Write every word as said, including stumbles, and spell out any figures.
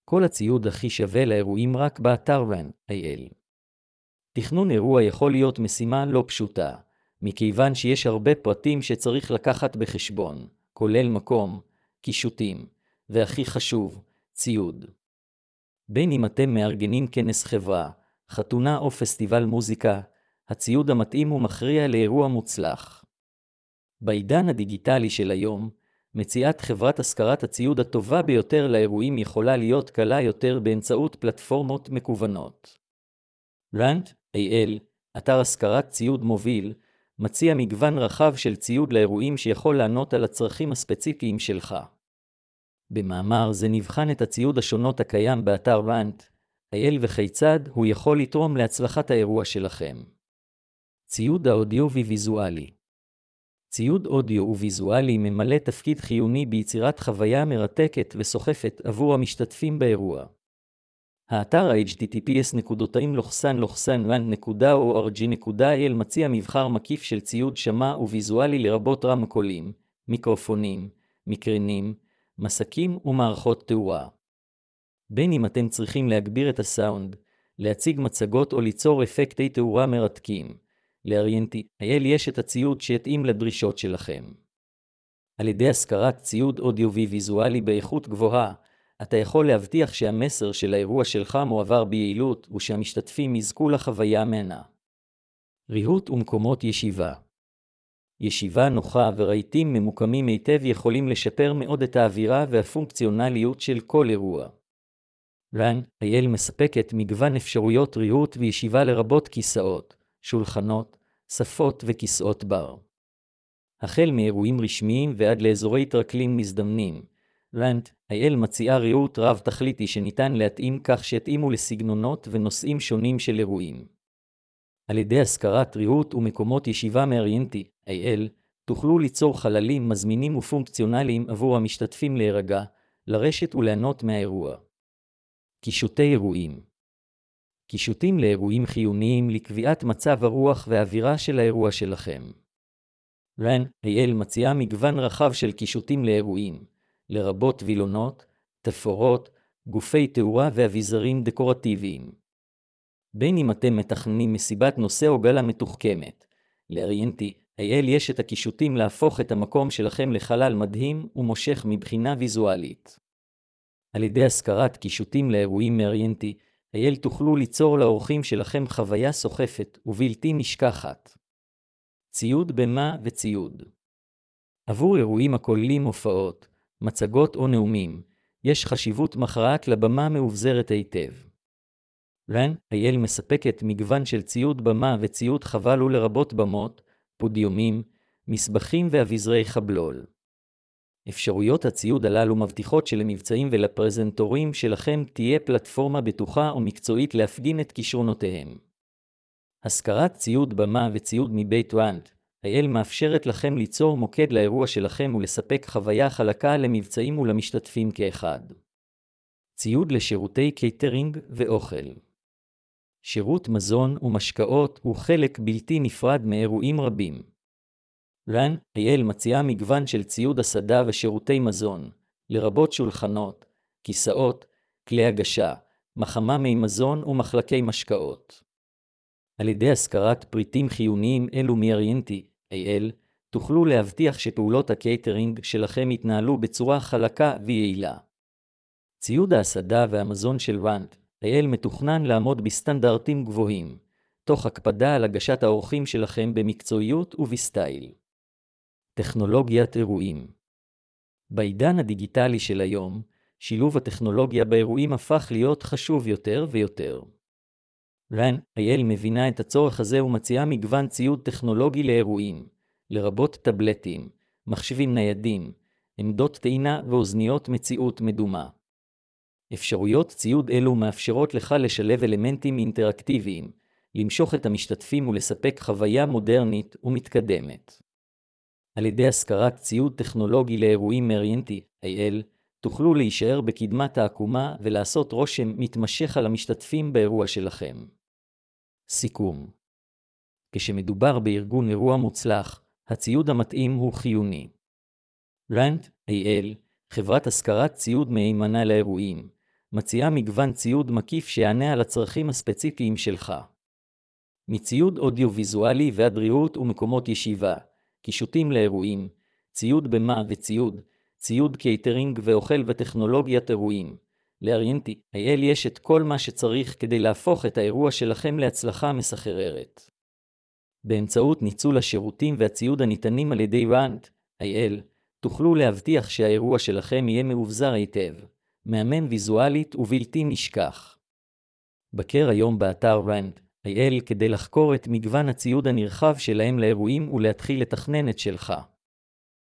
כל הציוד הכי שווה לאירועים רק באתר רנט איי אל. תכנון אירוע יכול להיות משימה לא פשוטה, מכיוון שיש הרבה פרטים שצריך לקחת בחשבון, כולל מקום, קישוטים, והכי חשוב, ציוד. בין אם אתם מארגנים כנס חברה, חתונה או פסטיבל מוזיקה, הציוד המתאים הוא מכריע לאירוע מוצלח. בעידן הדיגיטלי של היום, מציאת חברת השכרת הציוד הטובה ביותר לאירועים יכולה להיות קלה יותר באמצעות פלטפורמות מקוונות. רנט איי אל, אתר השכרת ציוד מוביל, מציע מגוון רחב של ציוד לאירועים שיכול לענות על הצרכים הספציפיים שלך. במאמר זה נבחן את הציוד השונות הקיים באתר רנט איי אל וכיצד הוא יכול לתרום להצלחת האירוע שלכם. ציוד האודיו וויזואלי. ציוד אודיו וויזואלי ממלא תפקיד חיוני ביצירת חוויה מרתקת וסוחפת עבור המשתתפים באירוע. האתר אייץ' טי טי פי אס רנט נקודה או אר ג'י נקודה איי אל מציע מבחר מקיף של ציוד שמע וויזואלי לרבות רמקולים, מיקרופונים, מקרנים, מסקים ומערכות תאורה. בין אם אתם צריכים להגביר את הסאונד, להציג מצגות או ליצור אפקטי תאורה מרתקים, ל-רנט איי אל יש את הציוד שיתאים לדרישות שלכם. על ידי השכרת ציוד אודיו וויזואלי באיכות גבוהה, אתה יכול להבטיח שהמסר של האירוע שלך מועבר ביעילות ושהמשתתפים יזכו לחוויה ממנה. ריהוט ומקומות ישיבה. ישיבה נוחה ורהיטים ממוקמים היטב יכולים לשפר מאוד את האווירה והפונקציונליות של כל אירוע. רנט איי אל מספקת מגוון אפשרויות ריהוט וישיבה לרבות כיסאות, שולחנות, שפות וכיסאות בר. החל מאירועים רשמיים ועד לאזורי תרקלים מזדמנים, רנט איי אל מציעה ריהוט רב תכליתי שניתן להתאים כך שיתאימו לסגנונות ונושאים שונים של אירועים. על ידי השכרת ריהוט ומקומות ישיבה מ-רנט איי אל, תוכלו ליצור חללים מזמינים ופונקציונליים עבור המשתתפים להירגע, לרשת וליהנות מהאירוע. קישוטי אירועים. קישוטים לאירועים חיוניים לקביעת מצב הרוח והאווירה של האירוע שלכם. רנט איי אל מציעה מגוון רחב של קישוטים לאירועים, לרבות וילונות, תפאורות, גופי תאורה ואביזרים דקורטיביים. בין אם אתם מתכננים מסיבת נושא או גלה מתוחכמת, ל-רנט איי אל יש את הקישוטים להפוך את המקום שלכם לחלל מדהים ומושך מבחינה ויזואלית. על ידי השכרת קישוטים לאירועים מ-רנט איי אל תוכלו ליצור לאורחים שלכם חוויה סוחפת ובלתי נשכחת. ציוד במה וציוד. עבור אירועים הכוללים הופעות, מצגות או נאומים, יש חשיבות מכרעת לבמה מאובזרת היטב. רנט איי אל מספקת מגוון של ציוד במה וציוד חבל ולרבות במות, פודיומים, מסבכים ואביזרי חבלול. אפשרויות הציוד הללו מבטיחות שלמבצעים ולפרזנטורים שלכם תהיה פלטפורמה בטוחה ומקצועית להפגין את כישרונותיהם. השכרת ציוד במה וציוד מבית רנט איי אל מאפשרת לכם ליצור מוקד לאירוע שלכם ולספק חוויה חלקה למבצעים ולמשתתפים כאחד. ציוד לשירותי קייטרינג ואוכל. שירות מזון ומשקאות הוא חלק בלתי נפרד מאירועים רבים. רנט איי אל מציעה מגוון של ציוד הסעדה ושירותי מזון, לרבות שולחנות, כיסאות, כלי הגשה, מחממי מזון ומחלקי משקאות. על ידי השכרת פריטים חיוניים אלו מ-רנט איי אל, תוכלו להבטיח שפעולות הקייטרינג שלכם יתנהלו בצורה חלקה ויעילה. ציוד ההסעדה והמזון של רנט איי אל מתוכנן לעמוד בסטנדרטים גבוהים, תוך הקפדה על הגשת האורחים שלכם במקצועיות ובסטייל. טכנולוגיית אירועים. בעידן הדיגיטלי של היום, שילוב הטכנולוגיה באירועים הפך להיות חשוב יותר ויותר. רנט איי אל מבינה את הצורך הזה ומציעה מגוון ציוד טכנולוגי לאירועים, לרבות טבלטים, מחשבים ניידים, עמדות טעינה ואוזניות מציאות מדומה. אפשרויות ציוד אלו מאפשרות לך לשלב אלמנטים אינטראקטיביים, למשוך את המשתתפים ולספק חוויה מודרנית ומתקדמת. על ידי השכרת ציוד טכנולוגי לאירועים מ-רנט איי אל, תוכלו להישאר בקדמת העקומה ולעשות רושם מתמשך על המשתתפים באירוע שלכם. סיכום. כשמדובר בארגון אירוע מוצלח, הציוד המתאים הוא חיוני. רנט איי אל, חברת השכרת ציוד מהימנה לאירועים, מציעה מגוון ציוד מקיף שיענה על הצרכים הספציפיים שלך. מציוד אודיו-ויזואלי ועד ריהוט ומקומות ישיבה, קישוטים לאירועים, ציוד במה וציוד, ציוד קייטרינג ואוכל וטכנולוגיית אירועים. לאריינטי איי אל יש את כל מה שצריך כדי להפוך את האירוע שלכם להצלחה מסחררת. באמצעות ניצול השירותים והציוד הניתנים על ידי אריינטי איי אל, תוכלו להבטיח שהאירוע שלכם יהיה מאובזר היטב, מהמם ויזואלית ובלתי נשכח. בקר היום באתר אריינטי איי אל כדי לחקור את מגוון הציוד הנרחב שלהם לאירועים ולהתחיל לתכנן את שלך.